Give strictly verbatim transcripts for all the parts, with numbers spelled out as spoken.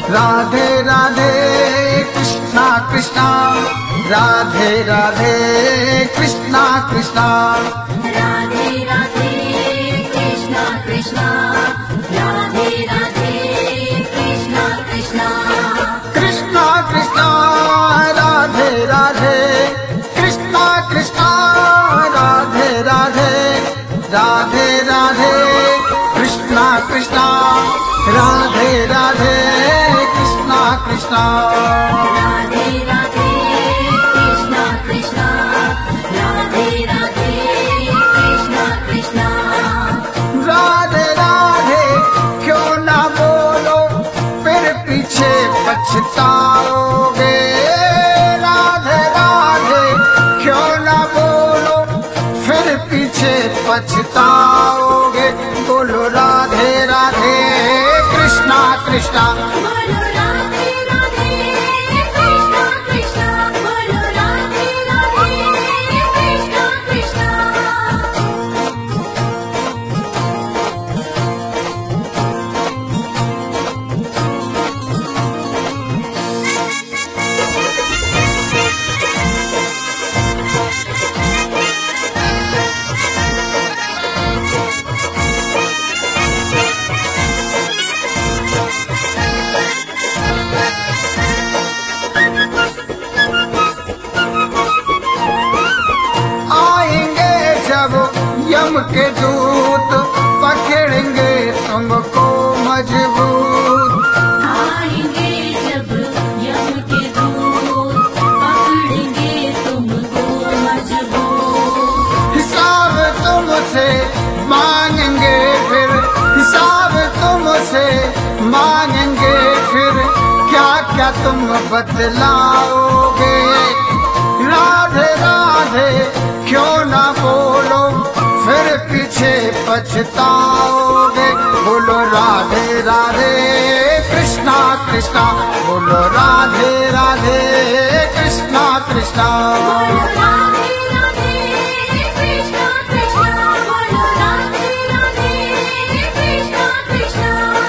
राधे राधे कृष्णा कृष्णा, राधे राधे कृष्णा कृष्णा, राधे राधे कृष्णा कृष्णा, राधे राधे कृष्णा कृष्णा, कृष्णा कृष्णा राधे राधे कृष्णा कृष्णा, राधे राधे राधे राधे कृष्णा कृष्णा, राधे राधे कृष्णा कृष्णा, राधे राधे कृष्णा कृष्णा, राधे राधे कृष्णा कृष्णा, राधे राधे क्यों ना बोलो फिर पीछे पछताओगे, राधे राधे क्यों ना बोलो फिर पीछे पछताओगे, बोलो राधे राधे कृष्णा कृष्णा, बोलो राधे राधे कृष्णा कृष्णा, बोलो राधे राधे कृष्णा कृष्णा। आएंगे जब यम के दूत पकड़ेंगे तुमको मजबूत, आएंगे जब यम के दूत पकड़ेंगे तुमको मजबूत, हिसाब तुमसे मांगेंगे फिर, हिसाब तुमसे मांगेंगे फिर, क्या क्या तुम बतलाओगे, राधे राधे क्यों ना बोलो फिर पीछे पछताओगे, बोलो राधे राधे कृष्णा कृष्णा, बोलो राधे राधे कृष्णा कृष्णा, बोलो राधे राधे कृष्णा कृष्णा, बोलो राधे राधे कृष्णा कृष्णा।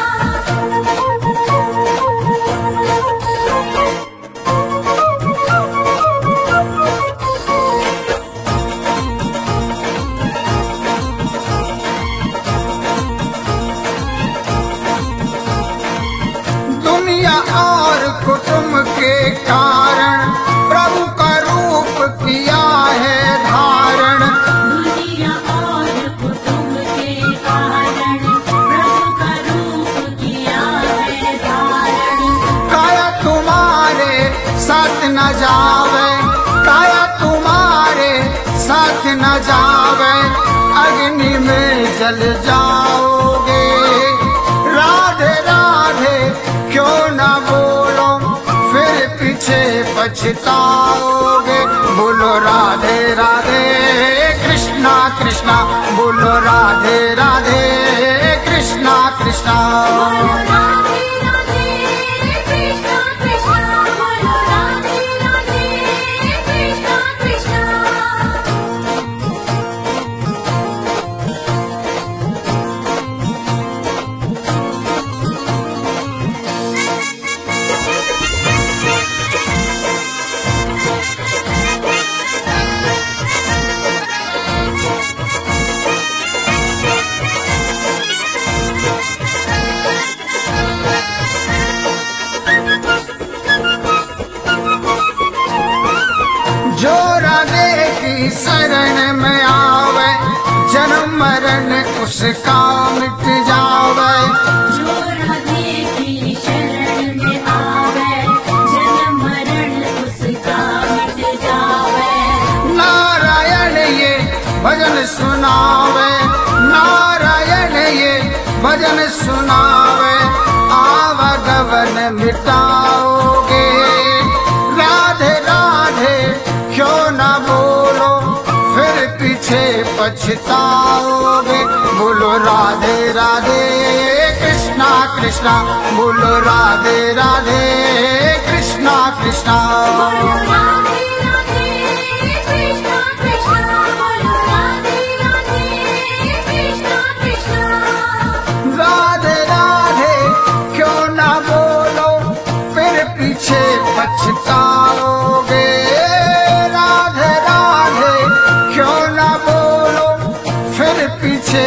दुनिया और कुटुंब के कारण प्रभु का रूप किया है धारण, दुनिया और कुटुंब के कारण प्रभु का रूप किया है धारण, काया तुम्हारे साथ न जावे, काया तुम्हारे साथ न जावे, अग्नि में जल जाओगे, राधे राधे क्यों ना बोलो फिर पीछे पछताओगे, बोलो राधे राधे कृष्णा कृष्णा, बोलो राधे राधे कृष्णा कृष्णा, बोलो राधे राधे कृष्णा कृष्णा, बोलो राधे राधे कृष्णा कृष्णा। जो राधे की शरण में आवे, जन्म मरण उसका मिट जावे, जो राधे की शरण में आवे, जन्म मरण उसका मिट जावे, नारायण ये भजन सुनावे, नारायण ये भजन सुनावे, आवागमन मिटाओगे, राधे राधे क्यों ना बोलो फिर पीछे पछताओगे, बोलो राधे राधे कृष्णा कृष्णा, बोलो राधे राधे कृष्णा कृष्णा, बोलो राधे राधे कृष्णा कृष्णा, बोलो राधे राधे कृष्णा कृष्णा। राधे राधे क्यों ना बोलो पीछे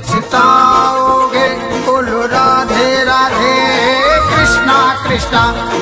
पछताओगे। बोलो राधे राधे कृष्णा कृष्णा